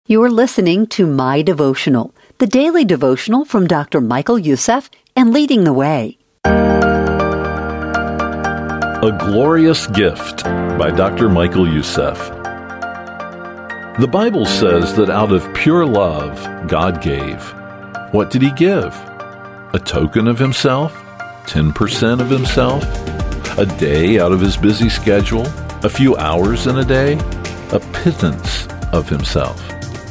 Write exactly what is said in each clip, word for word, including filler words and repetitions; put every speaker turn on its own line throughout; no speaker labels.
You are listening to My Devotional, the daily devotional from Doctor Michael Youssef and Leading the Way.
A Glorious Gift by Doctor Michael Youssef. The Bible says that out of pure love, God gave. What did He give? A token of Himself? ten percent of Himself? A day out of His busy schedule? A few hours in a day? A pittance of Himself.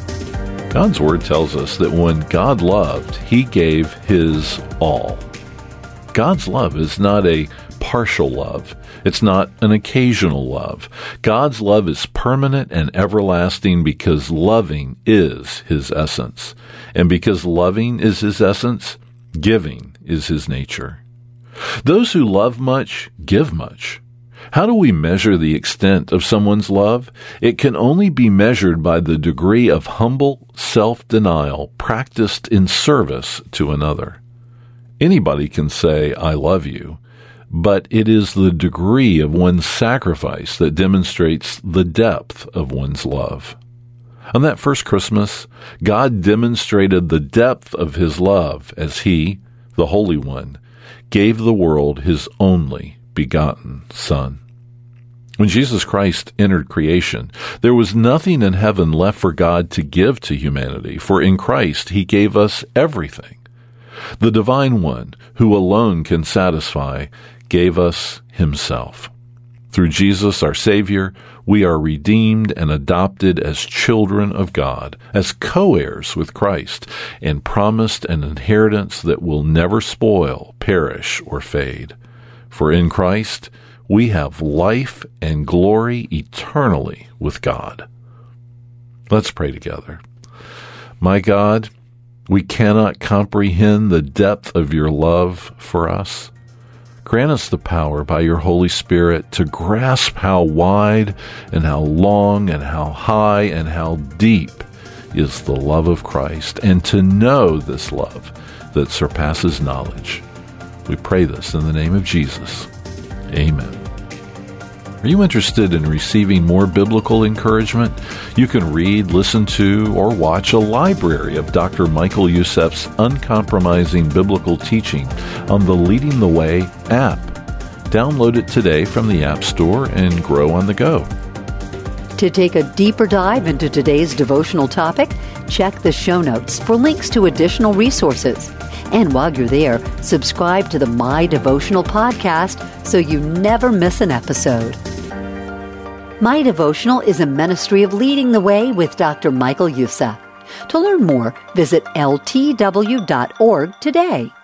God's Word tells us that when God loved, He gave His all. God's love is not a partial love. It's not an occasional love. God's love is permanent and everlasting because loving is His essence. And because loving is His essence, giving is His nature. Those who love much give much. How do we measure the extent of someone's love? It can only be measured by the degree of humble self-denial practiced in service to another. Anybody can say, "I love you," but it is the degree of one's sacrifice that demonstrates the depth of one's love. On that first Christmas, God demonstrated the depth of His love as He, the Holy One, gave the world His only begotten Son. When Jesus Christ entered creation, there was nothing in heaven left for God to give to humanity, for in Christ He gave us everything. The Divine One, who alone can satisfy, gave us Himself. Through Jesus, our Savior, we are redeemed and adopted as children of God, as co-heirs with Christ, and promised an inheritance that will never spoil, perish, or fade. For in Christ, we have life and glory eternally with God. Let's pray together. My God, we cannot comprehend the depth of your love for us. Grant us the power by your Holy Spirit to grasp how wide and how long and how high and how deep is the love of Christ, and to know this love that surpasses knowledge. We pray this in the name of Jesus. Amen. Are you interested in receiving more biblical encouragement? You can read, listen to, or watch a library of Doctor Michael Youssef's uncompromising biblical teaching on the Leading the Way app. Download it today from the App Store and grow on the go.
To take a deeper dive into today's devotional topic, check the show notes for links to additional resources. And while you're there, subscribe to the My Devotional podcast so you never miss an episode. My Devotional is a ministry of Leading the Way with Doctor Michael Youssef. To learn more, visit L T W dot org today.